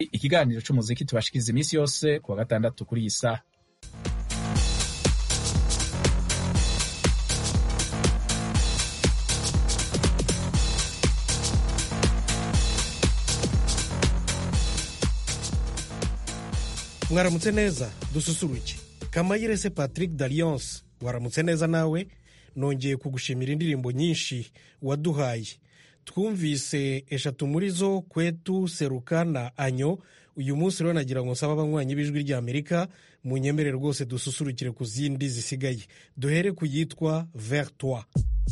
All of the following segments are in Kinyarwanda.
ikiganiro c'umuziki tubashikiriza iminsi yose kuwa gatandatu kuri iyi saha. Mwaramutse neza, dususuruke. Kamayirese Patrick d'Alliance, waramutse neza nawe. Nongeye kugushimira indirimbo nyinshi waduhaye. Twumvise eshatu muri zo, Kwetu, Seruka na Anyo. Uyu munsi rero nagira ngo nsaba abanywanyi b'ijwi rya Amerika munyemerere rwose dususurukire ku zindi zisigaye. Duhere ku yitwa Vers toi.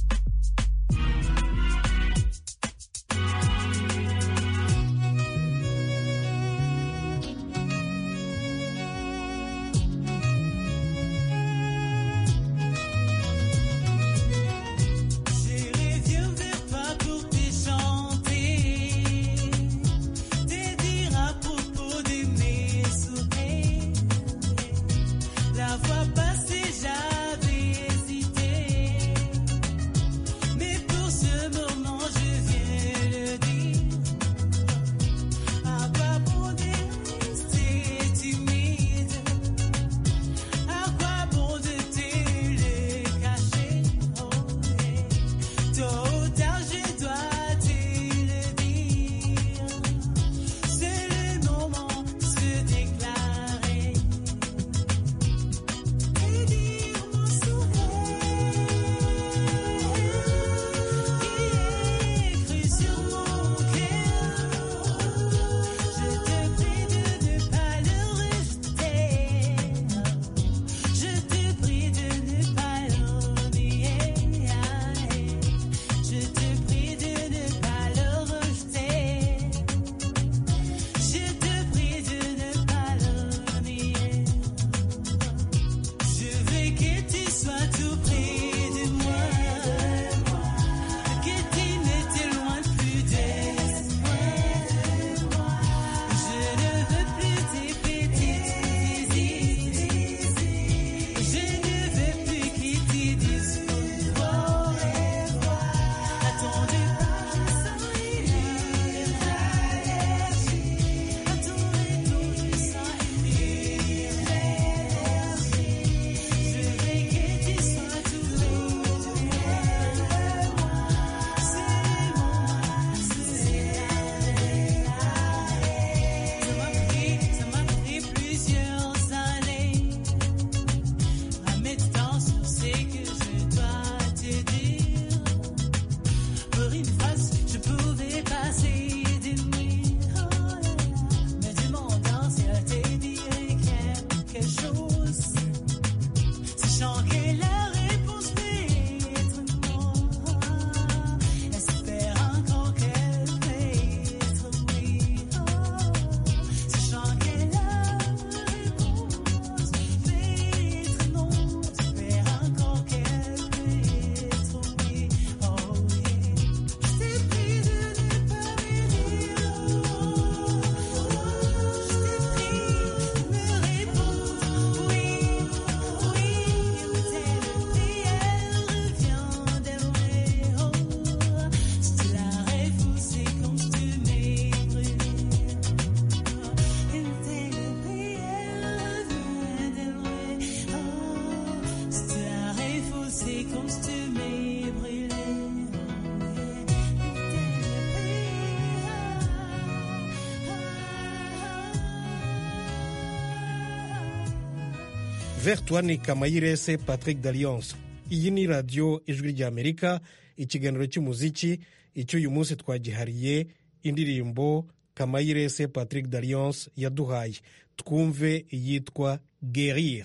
Vers toi ni Kamayirese Patrick d'Alliance. Iyi ni radio ijwi rya Amerika, ikiganiro cy'umuziki. Icyo uyu munsi twagihariye indirimbo Kamayirese Patrick d'Alliance yaduhaye. Twumve iyitwa Guérir.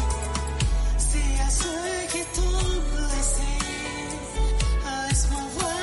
C'est à ceux qui t'ont blessé, laisse-moi voir.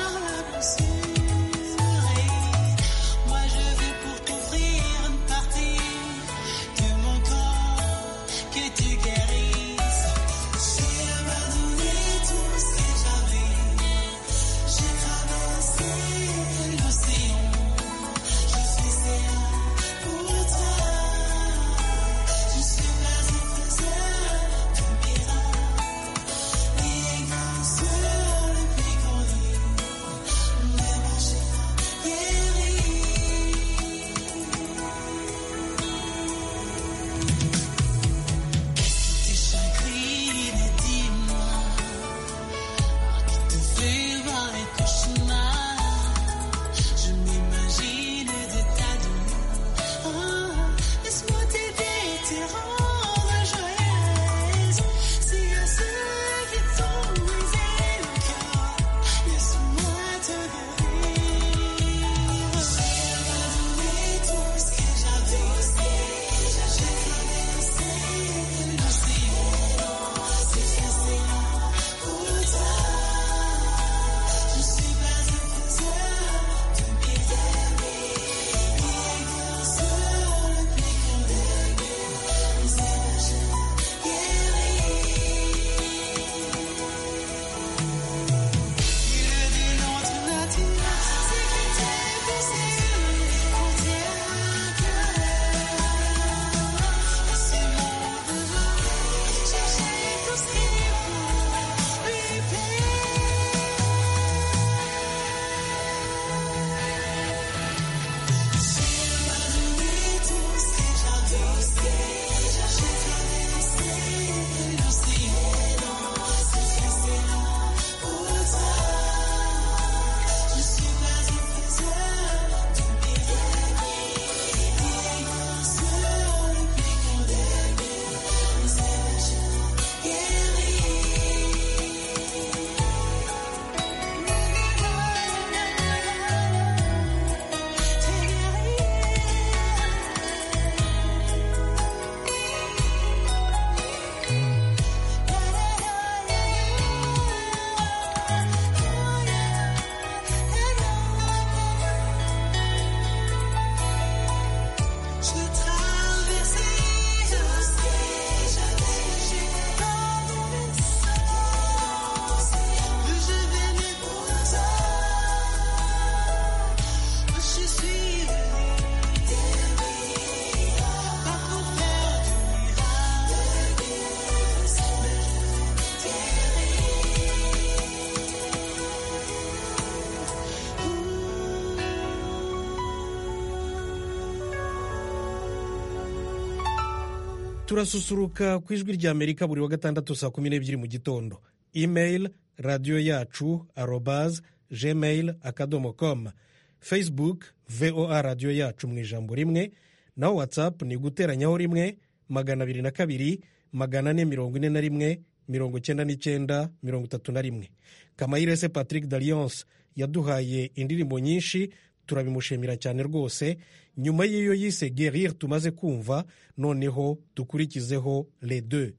turasusuruka ku ijwi rya amerika buri wa gatandatu saa 12 mu gitondo. Email radiyo yacu @gmail.com, Facebook VOA radiyo yacu mu ijambo rimwe, naho WhatsApp ni guteranyaho 1 242 441 99 Kamayirese Patrick Dalliance yaduhaye indirimbo nyinshi, turabimushimira cyane rwose. Nyuma y'iyo yise Guérir tumaze kumva, noneho dukurikizeho Les Deux.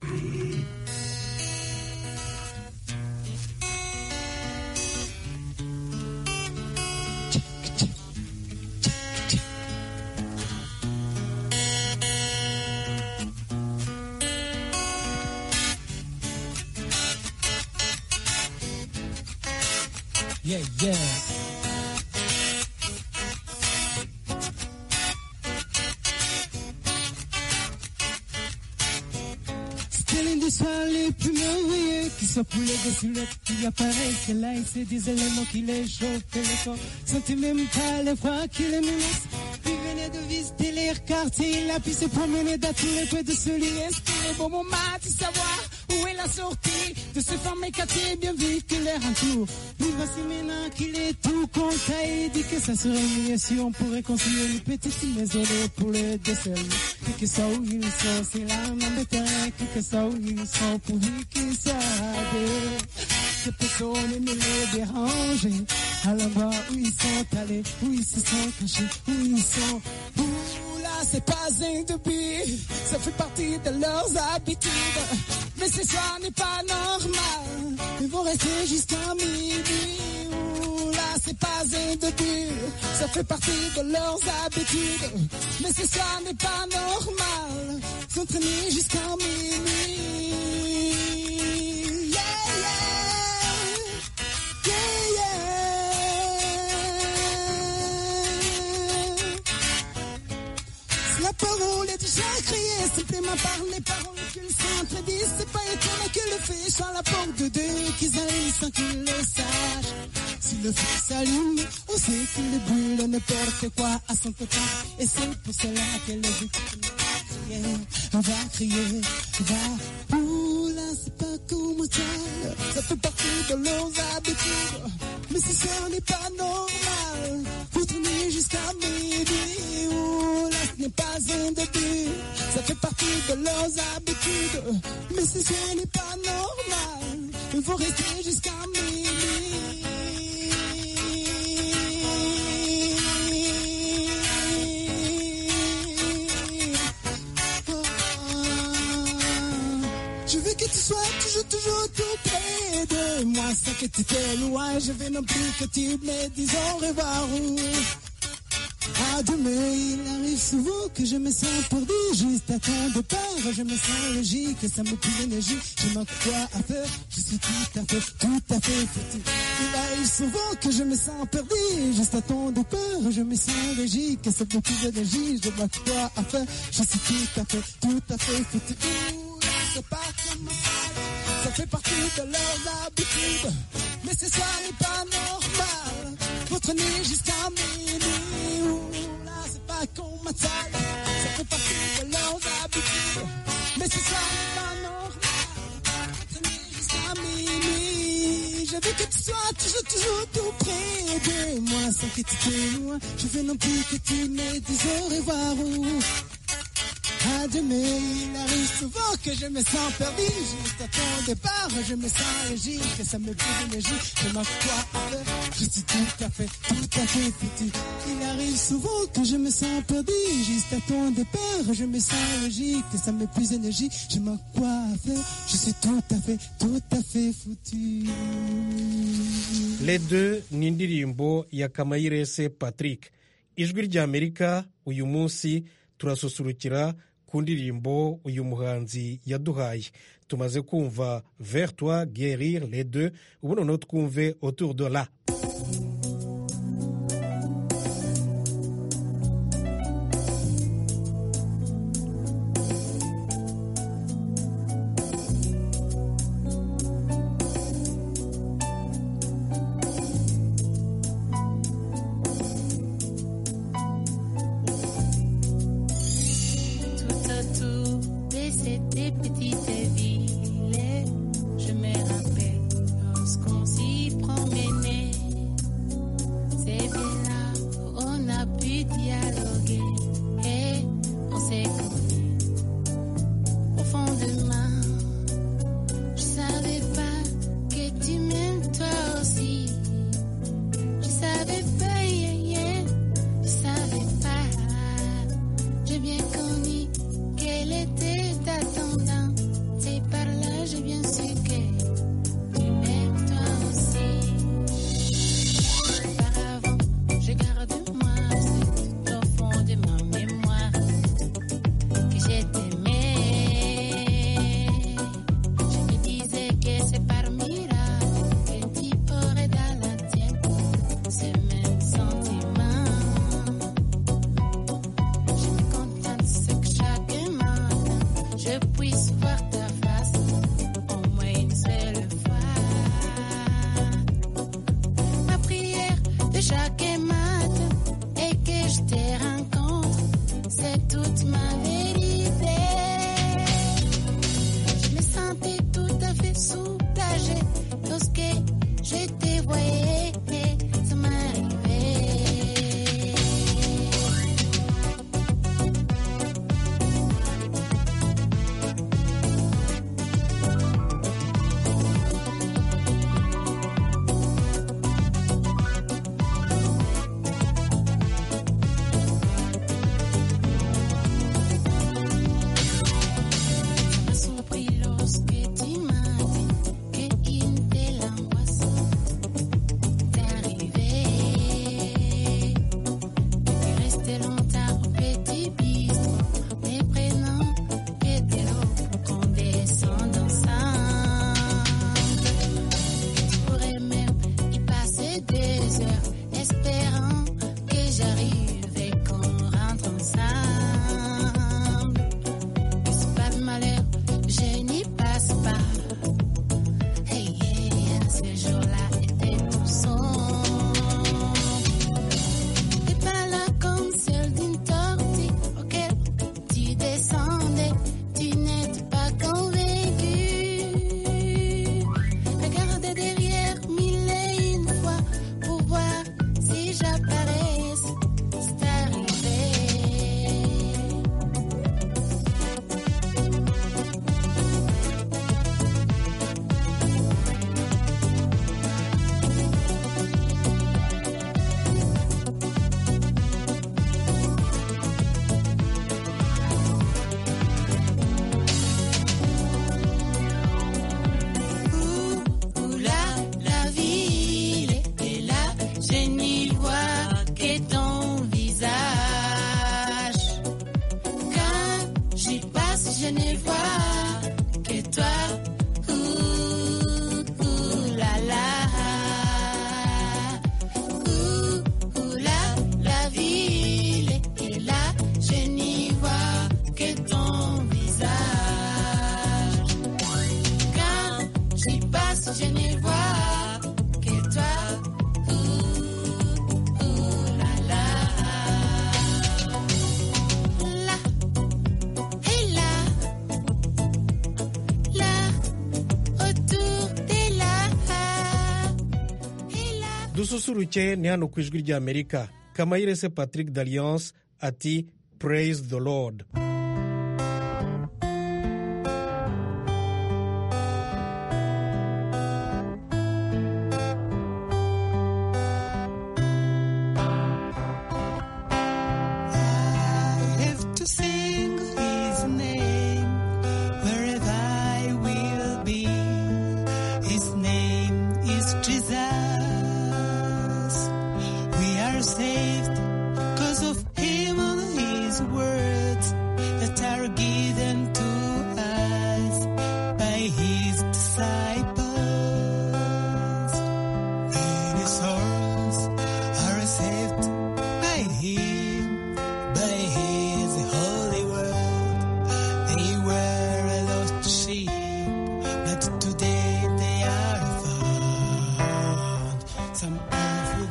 Yeah, yeah. C'était l'une des soirs les plus merveilleux qui soit pour les deux silhouettes qui apparaissent là et c'est des éléments qui les chauffent le corps. Sentez même pas le froid qui les menace. Il venait de visiter les quartiers, il a pu se promener dans tous les coins de ce lieu. C'était le bon moment de savoir où est la sortie de ce fameux quartier bien vu que l'air entoure. Mais voici maintenant qu'il est tout content et dit que ça serait mieux si on pourrait construire une petite maison pour les deux seuls. Et que ça où ils sont, c'est la même de terrain, que ça où ils sont pourvu qu'ils savent. Que personne ne les dérange à l'endroit où ils sont allés, où ils se sont cachés, où ils sont. Ouh là, c'est pas un début, ça fait partie de leurs habitudes. Mais ce soir n'est pas normal, ils vont rester jusqu'à minuit. Ouh là, c'est pas un début, ça fait partie de leurs habitudes. Mais ce soir n'est pas normal, s'entraîner jusqu'à minuit. La parole est déjà criée, simplement par les paroles qu'ils s'entredisent. C'est pas étonnant que le feu soit la porte de deux, qu'ils aillent sans qu'ils le sachent. Si le feu s'allume, on sait qu'il brûle n'importe quoi à son côté. Et c'est pour cela que le victime va crier, va. Ouh là, c'est pas comme ça fait partie de leurs habitudes. Mais si ça n'est pas normal, faut tourner jusqu'à midi. Ouh là, ce n'est pas un début, ça fait partie de leurs habitudes. Mais si ce n'est pas normal, il faut rester jusqu'à minuit. Je veux que tu sois toujours tout près de moi, sans que tu t'es loin. Je veux non plus que tu me dises au revoir. À demain, il arrive souvent que je me sens perdu juste à ton départ. Je me sens logique, ça me pue l'énergie. Je manque quoi à faire, je suis tout à fait foutu. Il arrive souvent que je me sens perdu juste à ton départ. Je me sens logique, ça me pue l'énergie. Je manque quoi à faire, je suis tout à fait foutu. C'est pas comme ça fait partie de leurs habitudes. Mais ce soir n'est pas normal, faut traîner jusqu'à minuit. Ouh là, c'est pas comme ça fait partie de leurs habitudes. Mais ce soir n'est pas normal, faut traîner jusqu'à minuit. Je veux que tu sois toujours tout près de moi, sans que tu t'es loin. Je veux non plus que tu me dises au revoir. À demain, il arrive souvent que je me sens perdu juste à ton départ. Je me sens logique, ça me pue l'énergie. Je manque quoi à faire, je suis tout à fait foutu. Il arrive souvent que je me sens perdu juste à ton départ. Je me sens logique, ça me pue l'énergie. Je manque quoi à faire, je suis tout à fait foutu. Les Deux ni indirimbo ya Kamayirese Patrick. Ijwi ry'Amerika uyu munsi turasusurukira ku ndirimbo uyu muhanzi yaduhaye. Tumaze kumva Vers toi, Guérir, Les Deux. Ubu noneho twumve Autour de là. je ne vois que toi. La la. La et là, autour de là et là. dususuruke ni hano ku ijwi ry'Amerika. Kamayirese Patrick d'Alliance ati praise the Lord. I have to sing his name wherever I will be. His name is Jesus. We are saved because of him and his words that are given to us by his disciples. Many souls are saved by him, by his holy word. They were a lost sheep, but today they are found. Some of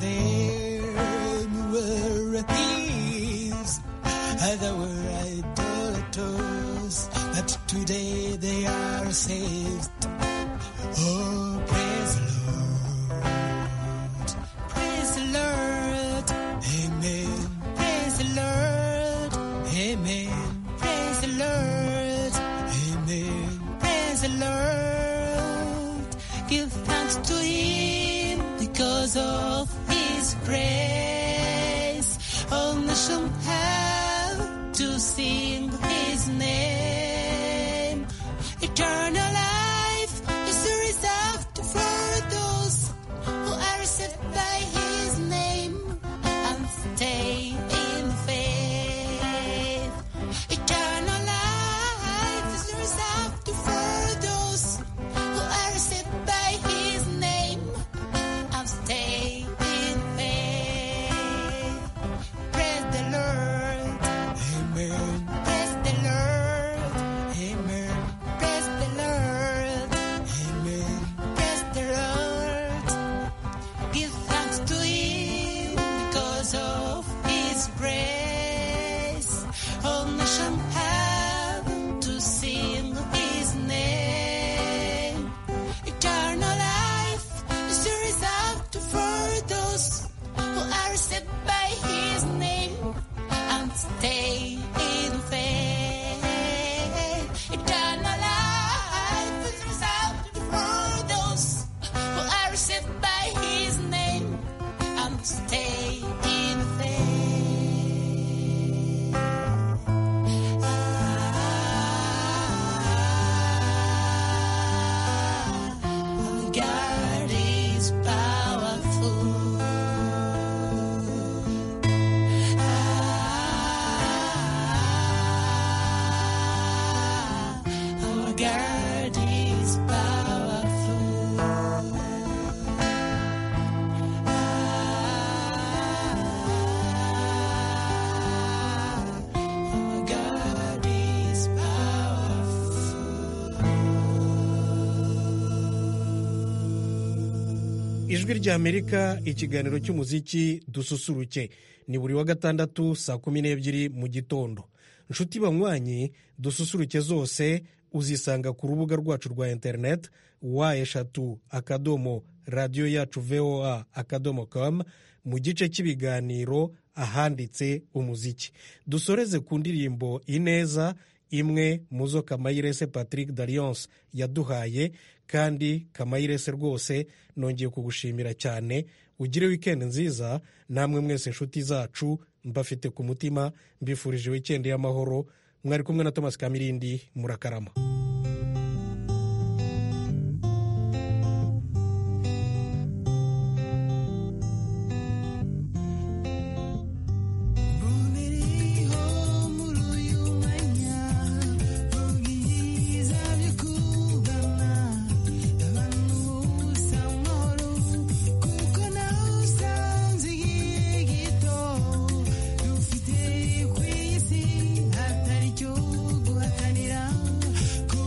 them were thieves, others were idolaters, but today they are saved. Oh, praise the Lord. Praise the Lord. Amen. Praise the Lord. Amen. Praise the Lord. Amen. Praise the Lord. Give thanks to him because of his grace. All nations have to sing his name. Eternal life is reserved for those who are saved by his name and stay in faith. Eternal life is reserved for those who are saved by his name and stay in faith. Praise the Lord. Amen. Praise the Lord. Amen. Praise the Lord. Amen. Praise the Lord. Give thanks to him because of his grace. All nations have to sing his name. Eternal life is reserved for those who are saved by his name and stay in faith. Eternal life is reserved for those who are saved by his name and stay in faith. God is powerful. Our God is powerful. Our God is powerful. Ijwi ry'Amerika, ikiganiro cy'umuziki dususuruke ni buri wa gatandatu saa 12 mu gitondo. Nshuti banywanyi, dususuruke zose uzisanga ku rubuga rwacu rwa internet wa@radioyacu.voa.com mu gice cy'ibiganiro ahanditse umuziki. Dusoreze ku ndirimbo Ineza, imwe muzo Kamayirese Patrick d'Alliance yaduhaye, kandi Kamayirese rwose nongeye kugushimira cyane. Ugire weekend nziza, namwe mwese nshuti zacu mbafite ku mutima, mbifurije weekend y'amahoro. Mwari kumwe na Thomas Kamirindi, murakarama. Atari cyo guhatanira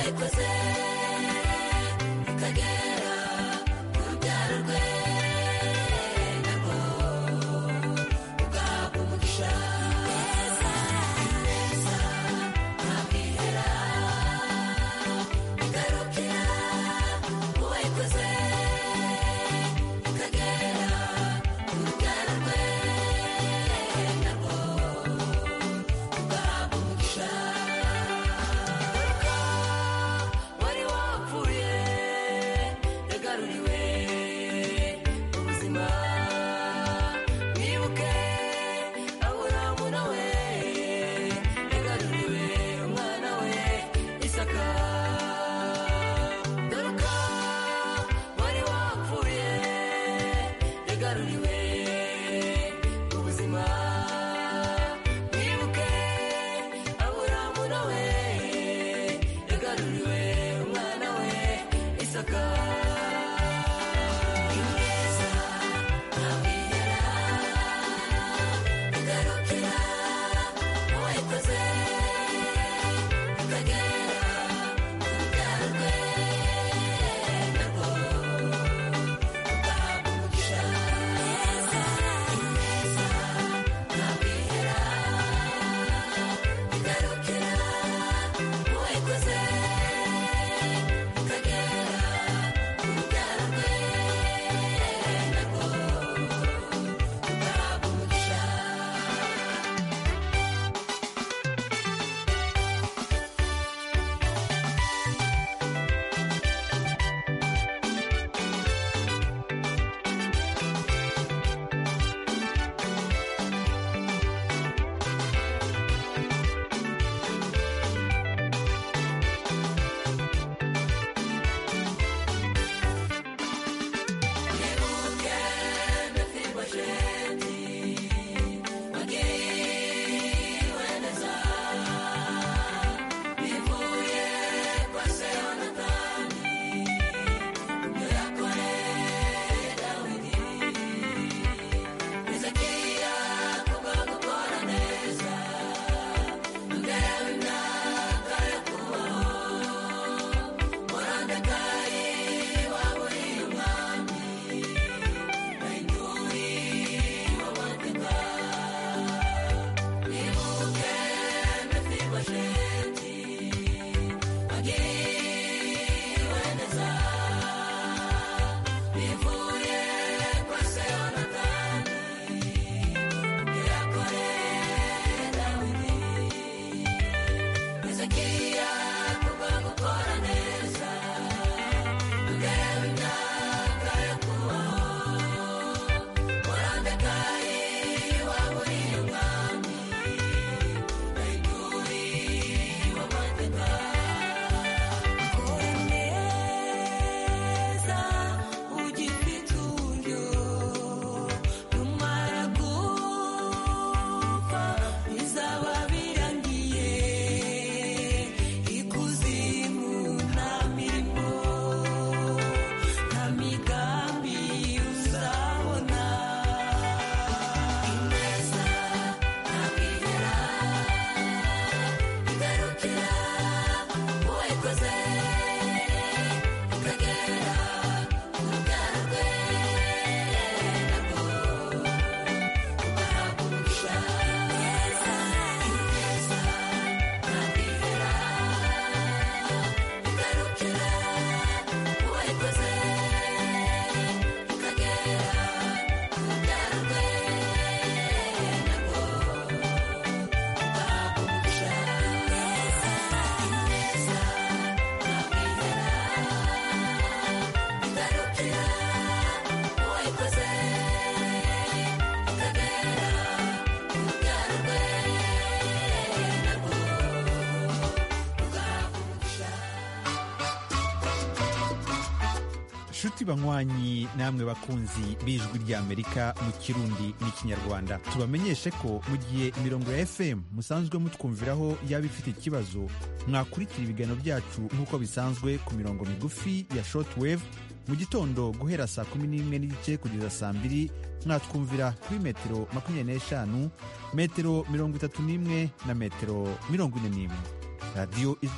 uwayikoze ikagera ku rubyaro rwe narwo ugahabwa umugisha. Ineza ntabwo ihera igarukira uwayikoze ikagera ku rubyaro rwe narwo ugahabwa umugisha. Wari wapfuye yagaruriwe ubuzima, wibuke Aburahamu nawe yagaruriwe umwana we Isaka. Garuka wari wapfuye yagaruriwe ubuzima, wibuke Aburahamu nawe yagaruriwe umwana we Isaka. Ineza ntabwo ihera igarukira uwayikoze ikagera ku rubyaro rwe narwo ugahabwa umugisha. Ineza ntabwo ihera igarukira uwayikoze ikagera ku rubyaro rwe narwo ugahabwa umugisha. Wibuke Mefibosheti wagiriwe neza, bivuye kwa se Yonatani ibyo yakoreye Dawidi. Hezekiya kubwo gukora neza yongerewe imyaka yo kubaho. Moridekayi waburiye umwami yahinduriwe amateka. Wibuke Mefibosheti wagiriwe neza, bivuye kwa se Yonatani ibyo yakoreye Dawidi. Hezekiya kubwo gukora neza yongerewe imyaka yo kubaho. Moridekayi waburiye umwami yahinduriwe amateka. Kora neza ugifite uburyo, numara gupfa bizaba birangiye. Ikuzimu nta mirimo nta migambi uzabona. Ineza ntabwo ihera igarukira uwayikoze ikagera ku rubyaro rwe narwo ugahabwa umugisha. Ineza ntabwo ihera igarukira uwayikoze ikagera ku rubyaro rwe narwo ugahabwa umugisha. Ineza ntabwo ihera igarukira uwayikoze ikagera ku rubyaro rwe narwo ugahabwa umugisha. nshuti banywanyi namwe bakunzi b'ijwi ry'Amerika mu Kirundi n'Ikinyarwanda, tubamenyeshe ko mu gihe imirongo ya FM musanzwe mutwumviraho yaba ifite ikibazo, mwakurikira ibiganiro byacu nk'uko bisanzwe ku mirongo migufi ya shortwave mu gitondo guhera saa 11:30 kugeza saa 2, mwatwumvira kuri metero 25, metero 31 na metero 41. radiyo